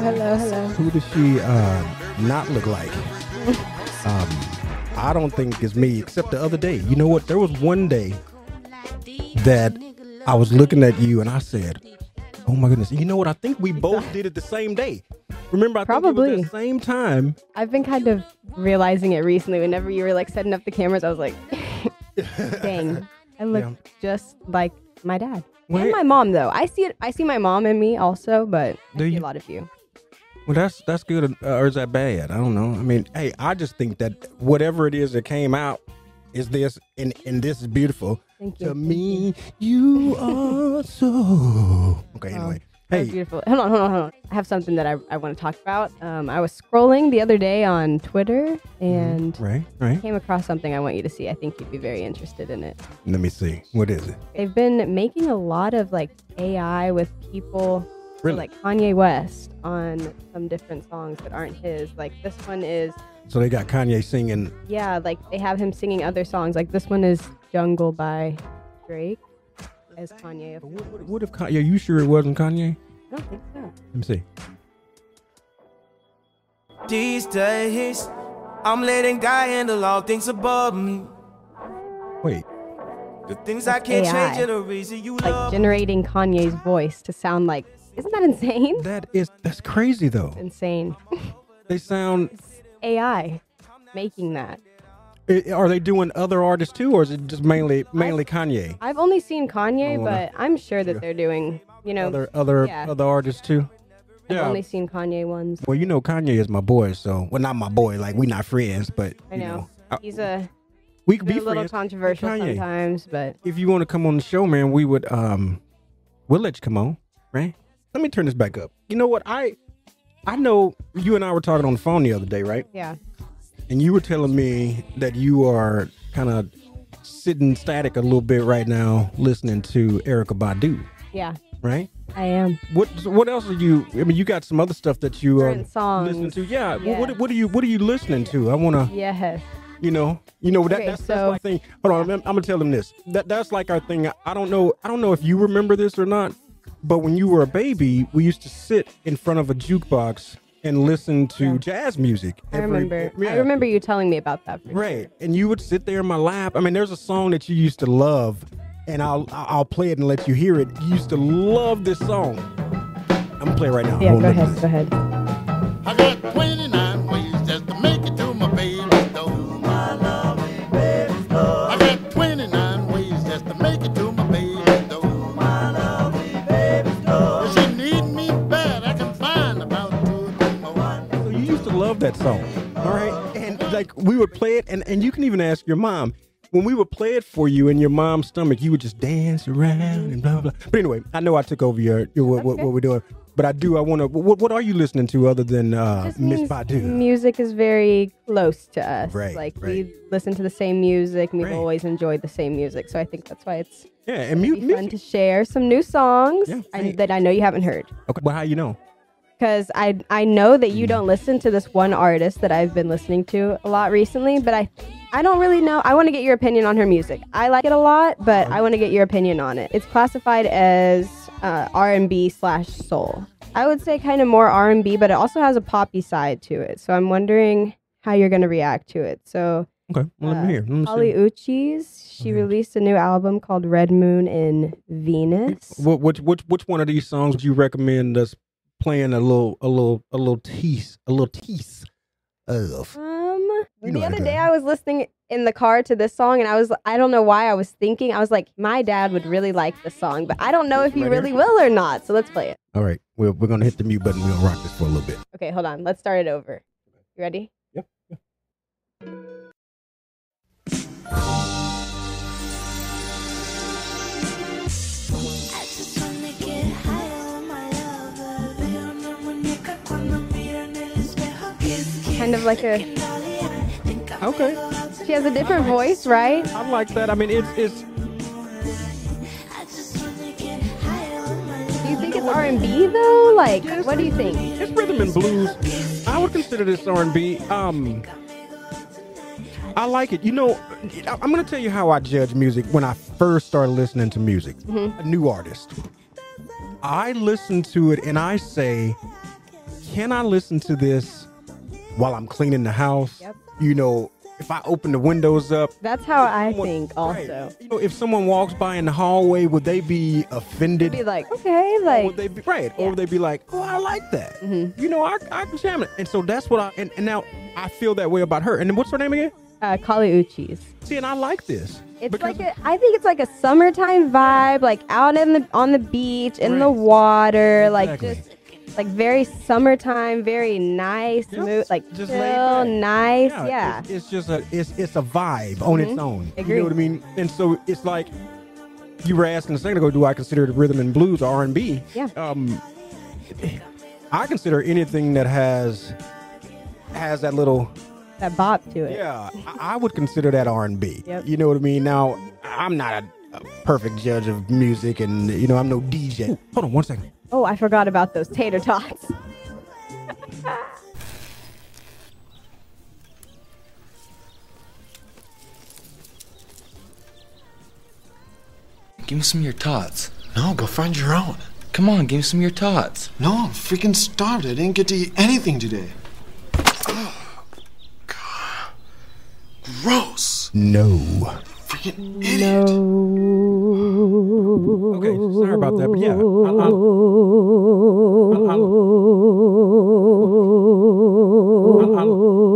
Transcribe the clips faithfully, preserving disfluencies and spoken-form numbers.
hello, hello. Who does she uh, not look like? um, I don't think it's me, except the other day. You know what? There was one day that I was looking at you and I said, oh my goodness. You know what? I think we both did it the same day. Remember, I Probably. think it was the same time. I've been kind of realizing it recently. Whenever you were like setting up the cameras, I was like, dang, I look Yeah. just like my dad. Wait. And my mom, though. I see it. I see my mom and me also, but I Do see you? a lot of you. Well, that's that's good, uh, or is that bad? I don't know. I mean, hey, I just think that whatever it is that came out is this, and and this is beautiful. Thank you. To thank me, you are so. Okay, Oh, anyway, that was hey, beautiful. Hold on, hold on, hold on. I have something that I, I want to talk about. Um, I was scrolling the other day on Twitter and right, right. came across something I want you to see. I think you'd be very interested in it. Let me see. What is it? They've been making a lot of like A I with people, so, Really? like Kanye West on some different songs that aren't his. Like this one is, So they got Kanye singing. yeah, like they have him singing other songs. Like this one is Jungle by Drake as Kanye. But What, what, what if Kanye? Are you sure it wasn't Kanye? I don't think so. Let me see. These days, I'm letting God handle all things above me. Wait. The things I That's can't A I. change are the reason you Like love me. generating Kanye's voice to sound like, isn't that insane? That is that's crazy though. Insane. They sound. A I making that. i- Are they doing other artists too, or is it just mainly mainly Kanye? I've only seen Kanye, I wanna- but I'm sure that they're doing, you know, Other other yeah. other artists too. I've Yeah. only seen Kanye ones. Well, you know, Kanye is my boy, so well, not my boy. Like we not friends, but I you know. know, I- He's a, we could they're be a little friends. controversial Kanye. sometimes, but If you want to come on the show, man, we would. Um, we'll let you come on, right? Let me turn this back up. You know what? I, I know you and I were talking on the phone the other day, right? yeah. And you were telling me that you are kind of sitting static a little bit right now, listening to Erykah Badu, Yeah, right? I am. What What else are you? I mean, you got some other stuff that you are Different songs. listening to. Yeah. Yeah. What What are you What are you listening to? I want to. Yes. You know, you know that Okay, that's, so- that's my thing. Hold on, I'm, I'm gonna tell them this. That that's like our thing. I don't know. I don't know if you remember this or not, but when you were a baby, we used to sit in front of a jukebox and listen to Yeah. jazz music. I every- remember. yeah. I remember you telling me about that. For sure. Right, and you would sit there in my lap. I mean, there's a song that you used to love, and I'll I'll play it and let you hear it. You used to love this song. I'm gonna play it right now. Yeah, Hold go on. ahead. Go ahead. I got twenty-nine ways just to make it to my baby's door. My lovely baby's door. I got twenty-nine ways just to make it to my baby's door. My lovely baby's door. If she need me bad, I can find about two or three more. So you used to love that song, all right? And like we would play it, and, and you can even ask your mom. When we would play it for you in your mom's stomach, you would just dance around and blah blah. But anyway, I know I took over your, your what, what, Okay. what we're doing, but I do. I want to. What, what are you listening to other than uh, Just Miss means Badu? Music is very close to us. Right, Like right. we listen to the same music, and we've Right. always enjoyed the same music. So I think that's why it's Yeah, and mu- be fun music. to share some new songs Yeah, I, right. that I know you haven't heard. Okay, well, how you know? Because I I know that you don't listen to this one artist that I've been listening to a lot recently, but I I don't really know. I want to get your opinion on her music. I like it a lot, but I want to get your opinion on it. It's classified as uh, R and B slash soul. I would say kind of more R and B, but it also has a poppy side to it. So I'm wondering how you're going to react to it. So Okay, well, let Uh, me hear. Let me Holly see. Uchis, she Okay. released a new album called Red Moon in Venus. What which which which one of these songs would you recommend us playing a little a little a little tease a little tease of? Um, You know the I other got day it. I was listening in the car to this song, and I was I don't know why I was thinking I was like my dad would really like this song, but I don't know if he Right really here? will or not. So let's play it. All right, we're we're gonna hit the mute button. We're gonna rock this for a little bit. Okay, hold on. Let's start it over. You ready? Yep. I just wanna get high on my lover. Veo una muñeca cuando miro en el espejo. Kiss, kiss, Kind of like a. and dolly, I think I'm Okay. She has a different voice, right? I like that. I mean, it's it's. I just wanna get high on my Do you think it's R and B though? Like, what do you think? It's rhythm and blues. I would consider this R and B. Um, I like it. You know, I- I'm going to tell you how I judge music when I first started listening to music. A new artist. I listen to it and I say, can I listen to this while I'm cleaning the house? Yep. You know, if I open the windows up. That's how I someone- think also. Right. You know, if someone walks by in the hallway, would they be offended? Be like, okay, Or like would they be right? Or Yeah. would they be like, oh, I like that. Mhm. You know, I I can jam it. And so that's what I and, and now I feel that way about her. And then what's her name again? uh, Kali Uchis. See, and I like this. It's because- like a, I think it's like a summertime vibe, like out in the on the beach, in the Right. water, like Exactly. just like very summertime, very nice, Yep. mood, like Just chill, laid back. nice, yeah. It's, it's just a it's it's a vibe on its Mhm. own. Agree. You know what I mean? And so it's like you were asking a second ago, do I consider it rhythm and blues or R and B? Yeah. Um, I consider anything that has has that little That bop to it. yeah. I, I would consider that R and B. Yep. You know what I mean? Now I'm not a, a perfect judge of music, and you know I'm no D J. Hold on one second. Oh, I forgot about those tater tots. Give me some of your tots. No, go find your own. Come on, give me some of your tots. No, I'm freaking starved. I didn't get to eat anything today. Oh, God. Gross. No. Freaking idiot. Okay, sorry about that, but yeah. I'll, I'll, I'll, I'll, I'll,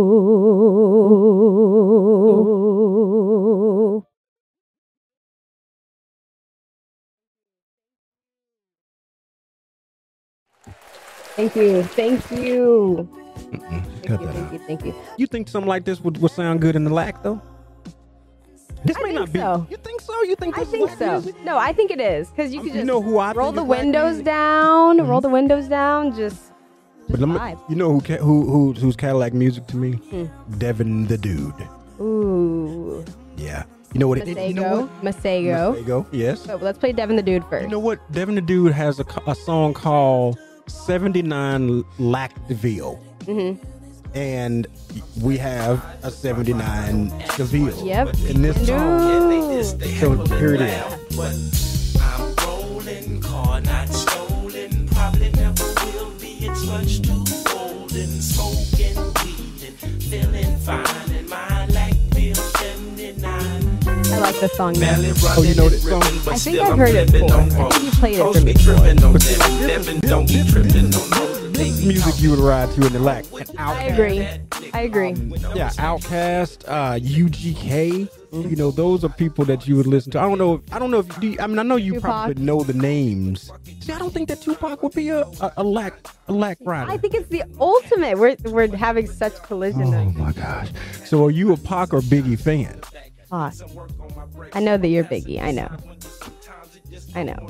Thank you, thank you, cut thank you, that out. thank you, thank you. You think something like this would, would sound good in the lack though? This I may think not be. so. You think so? You think I this think is so. black music? No, I think it is because you could You just know who I roll think the is black windows music? down, roll the windows down, just, But just let me, vibe. you know who, ca- who who who's Cadillac music to me? Hmm. Devin the Dude. Ooh, Yeah. You know what it is? You know Masego, Masego. what? Masego. Yes. So let's play Devin the Dude first. You know what? Devin the Dude has a, co- a song called seventy-nine Lactville. Mm-hmm. And we have a seventy-nine Seville. Yep. In this song. Dude. So here it is. I'm rolling, car not stolen. Probably never will be. It's much too golden. Smoking weed and feeling fine. And my lack feels seventy-nine. I like this song. Though. Oh, you know this song? I think I've heard it before. I think you played it for me before. Don't be tripping on those. This music you would ride to in the lack. And I Outkast, agree. I agree. yeah, Outcast, uh, U G K. You know, those are people that you would listen to. I don't know. If, I don't know if you. I mean, I know you Tupac. probably know the names. See, I don't think that Tupac would be a a, a lack a lack rider. I think it's the ultimate. We're we're having such collision. Oh of my gosh! So, are you a Pac or Biggie fan? Pac. I know that you're Biggie. I know. I know.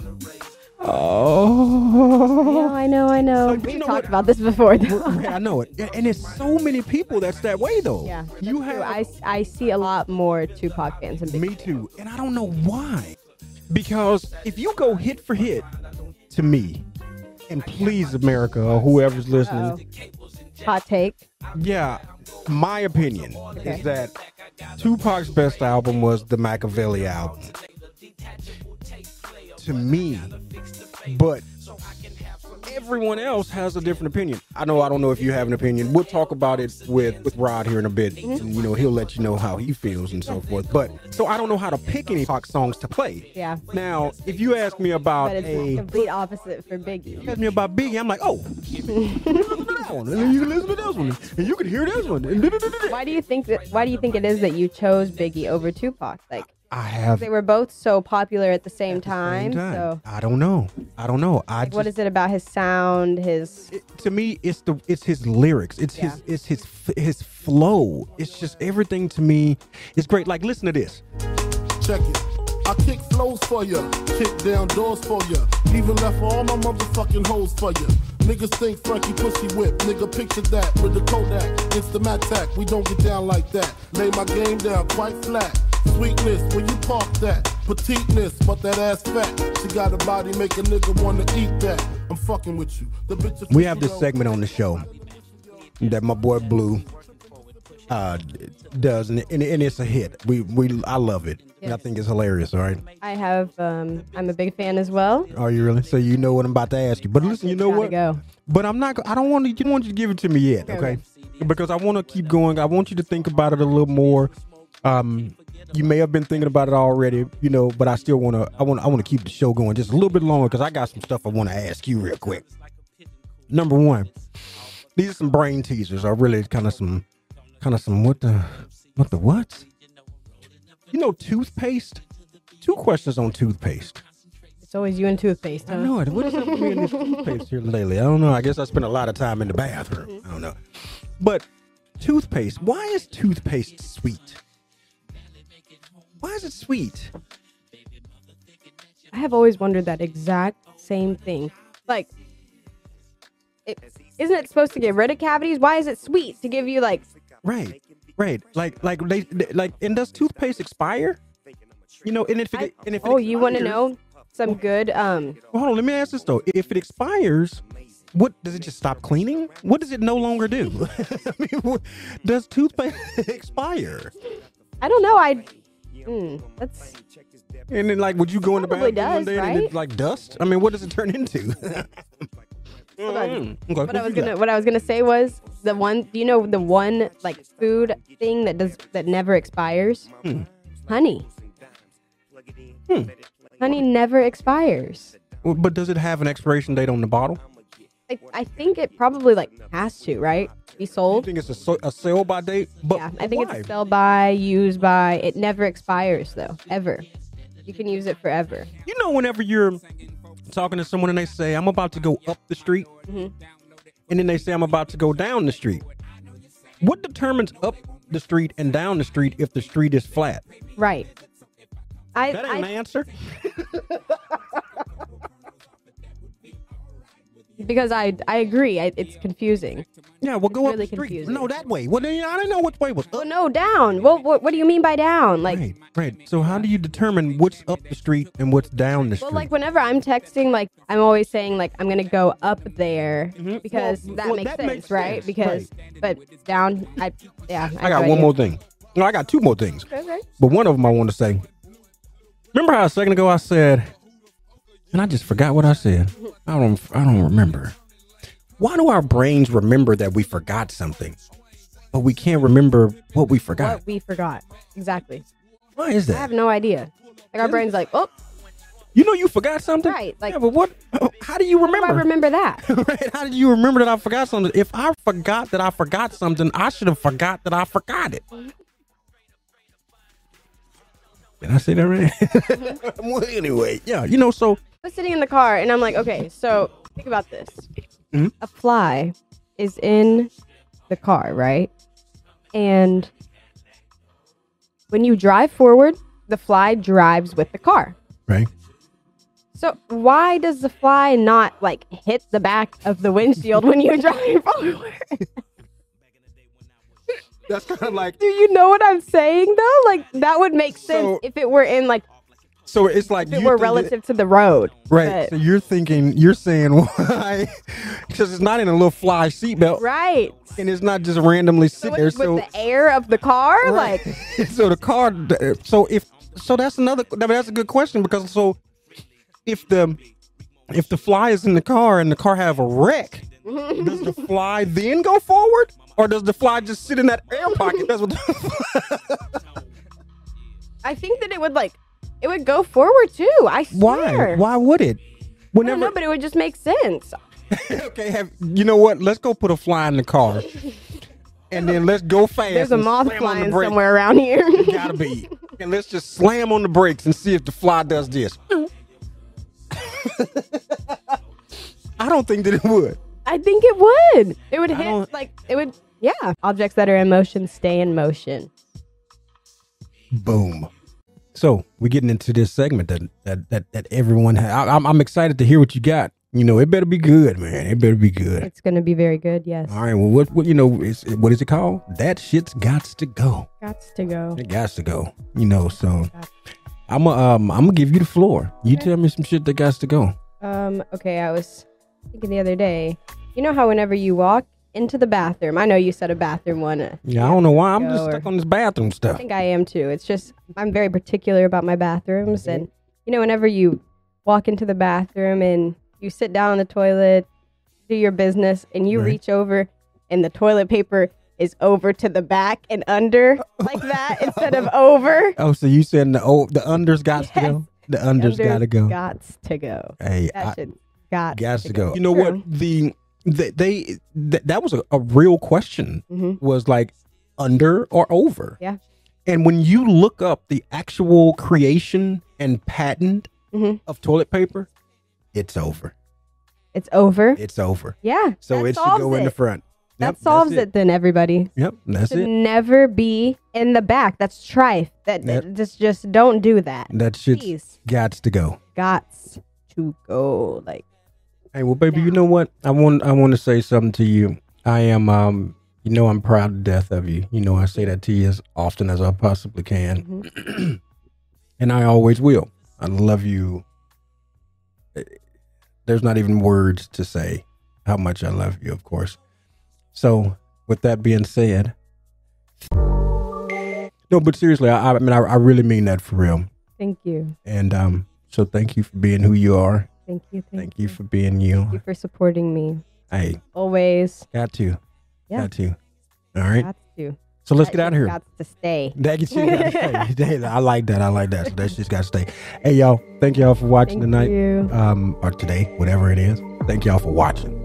Oh, I know. I know. But We you know talked what? about this before. Though. Okay, I know it, and and it's so many people that's that way though. Yeah, you that's have. true. I, I see a lot more Tupac fans than Biggie. Me too. And I don't know why. Because if you go hit for hit to me, and please America or whoever's listening, Uh-oh. Hot take. yeah, my opinion Okay. is that Tupac's best album was the Machiavelli album. To me, but everyone else has a different opinion. I know I don't know if you have an opinion. We'll talk about it with, with Rod here in a bit. Mm-hmm. And, you know, he'll let you know how he feels and so forth. But so I don't know how to pick any Pac songs to play. Yeah. Now, if you ask me about But it's the a complete opposite for Biggie. ask me about Biggie, I'm like, oh, listen to that one, and then you can listen to this one, and you can hear this one. And da-da-da-da-da. Why do you think that? Why do you think it is that you chose Biggie over Tupac? Like I have they were both so popular at the same, at the time, same time. So I don't know. I don't know. I like, what just- is it about his sound? His it, to me, it's the it's his lyrics. It's Yeah. his it's his f- his flow. It's just everything to me. It's great. Like listen to this. Check it. I kick flows for ya, kick down doors for ya, even left all my motherfucking hoes for ya. Niggas think Frankie pussy whip, nigga picture that with the Kodak, Instamatic, we don't get down like that. Lay my game down quite flat. Sweetness, where you park that? Petiteness, but that ass fat. She got a body, make a nigga wanna eat that. I'm fucking with you. The bitch We have this segment on the show that my boy Blue uh, does, and, and, and it's a hit. We we I love it. And I think it's hilarious. All right. I have. Um, I'm a big fan as well. Are you really? So you know what I'm about to ask you. But listen, you know Gotta what? go. But I'm not. go- I don't want to. You don't want you to give it to me yet, okay? Because I want to keep going. I want you to think about it a little more. Um, you may have been thinking about it already, you know. But I still want to. I want. I want to keep the show going just a little bit longer because I got some stuff I want to ask you real quick. Number one, these are some brain teasers. Are really kind of some, kind of some what the, what the what? You know, toothpaste. Two questions on toothpaste. It's always you and toothpaste. Huh? I know it. What is up with me and this toothpaste here lately? I don't know. I guess I spend a lot of time in the bathroom. I don't know. But toothpaste. Why is toothpaste sweet? Why is it sweet? I have always wondered that exact same thing. Like, it, isn't it supposed to get rid of cavities? Why is it sweet to give you like? Right, right. Like, like they, they like. And does toothpaste expire? You know, and if it, I, and if it oh, you want to expires- know some good? Um, Well, hold on. Let me ask this though. If it expires, what does it just stop cleaning? What does it no longer do? I mean, what, does toothpaste expire? I don't know. I. Mm, that's And then, like, would you go in the Probably bathroom one does, day and right? it's like dust? I mean, what does it turn into? Hold on. Mm, okay, What I you was got? gonna what I was gonna say was the one. Do you know the one like food thing that does that never expires? Hmm. Honey. Hmm. Honey never expires. Well, but does it have an expiration date on the bottle? I, I think it probably like has to, right? Be You sold. think it's a, so- a sell by date? But Yeah, I but think why? it's a sell by, use by. It never expires though, ever. You can use it forever. You know, whenever you're talking to someone and they say, "I'm about to go up the street," Mhm. and then they say, "I'm about to go down the street." What determines up the street and down the street if the street is flat? Right. I, That ain't an I answer. because I I agree. I, it's confusing. Yeah, well, go up really the street. confusing. No, that way. Well, then I didn't know which way was up. Oh no, down. Well, what, what do you mean by down? Like, Right, right. So how do you determine what's up the street and what's down the street? well, like whenever I'm texting, like I'm always saying like I'm gonna go up there because Mm-hmm. Well, that well, makes that sense, makes right? sense, Because but down, I yeah. I got one more thing. No, I got two more things. Okay. But one of them I want to say. Remember how a second ago I said, and I just forgot what I said. I don't. I don't remember. Why do our brains remember that we forgot something, but we can't remember what we forgot? What we forgot exactly. Why is I that? have no idea. Like our brain's like, oh, You know you forgot something, Right, like- yeah, but what? How do you how do I remember? remember that? Right? How did you remember that I forgot something? If I forgot that I forgot something, I should have forgot that I forgot it. Did I say that right? Well, anyway, yeah, you know, so I was sitting in the car and I'm like, okay, so think about this. Mhm. A fly is in the car, right? And when you drive forward, the fly drives with the car. right. So why does the fly not like hit the back of the windshield when you drive forward? That's kind of like Do you know what I'm saying though? Like that would make sense So- if it were in like so. It's like if it you were think relative to the road. that- right? But- So you're thinking, you're saying why? Because it's not in a little fly seatbelt, right. and it's not just randomly So sitting there. with, So with the air of the car, right. like so the car. So if so, that's another. I mean, that's a good question because so if the if the fly is in the car and the car have a wreck, does the fly then go forward, or does the fly just sit in that air pocket? That's what. The, I think that it would like it would go forward too. I why? swear. Why would it? I don't Whenever. know, but it would just make sense. Okay, have you know what? Let's go put a fly in the car, and then let's go fast. There's a and moth slam on the flying brakes. somewhere around here. Gotta be. And let's just slam on the brakes and see if the fly does this. I don't think that it would. I think it would. It would I hit don't- like it would. Yeah, objects that are in motion stay in motion. Boom. So we're getting into this segment that that that, that everyone has. I, I'm I'm excited to hear what you got. You know, it better be good, man. It better be good. It's gonna be very good. Yes, All right. Well, what what you know? Is, what is it called? That shit's gots to go. gots to go. It gots to go. You know. So I'm a, um I'm gonna give you the floor. You tell me some shit that gots to go. Um. Okay, I was thinking the other day. You know how whenever you walk, into the bathroom. I know you said a bathroom one. uh, Yeah, I don't know why. I'm just Go or- stuck on this bathroom I stuff. think I am too. It's just I'm very particular about my bathrooms, Mm-hmm. and you know, whenever you walk into the bathroom and you sit down on the toilet, do your business, and you Right. reach over, and the toilet paper is over to the back and under like that instead of over. Oh, so you said the oh, the unders got to Yes. go? The unders got to go. Gots to go. Hey, That I, should got got to to go. go. You know what? True. The, the they th- that was a, a real question. Mhm. Was like under or over. Yeah. And when you look up the actual creation and patent Mhm. of toilet paper, it's over. It's over. It's over. Yeah. So that it should solves go in the it. front. That Yep, that's solves it. then, everybody. Yep, that's Should it. never be in the back. That's trife. That, Yep. that just just don't do that. That shit's Please. got to go. Gots to go. Like Hey, well, baby, you know what? I want I want to say something to you. I am, um, you know, I'm proud to death of you. You know, I say that to you as often as I possibly can, mhm. and I always will. I love you. There's not even words to say how much I love you, of course. So, with that being said, no, but seriously, I, I mean, I, I really mean that for real. Thank you. And um, so thank you for being who you are. Thank you. Thank, Thank you for being you. Thank you for supporting me. Hey, Always. got to. Yeah. Got to. All right. Got to. So let's That get out of shit here. Got to stay. That gets you gotta stay. I like that. I like that. So that's just got to stay. Hey, y'all. Thank y'all for watching Thank tonight. you. Um, or today, whatever it is. Thank y'all for watching.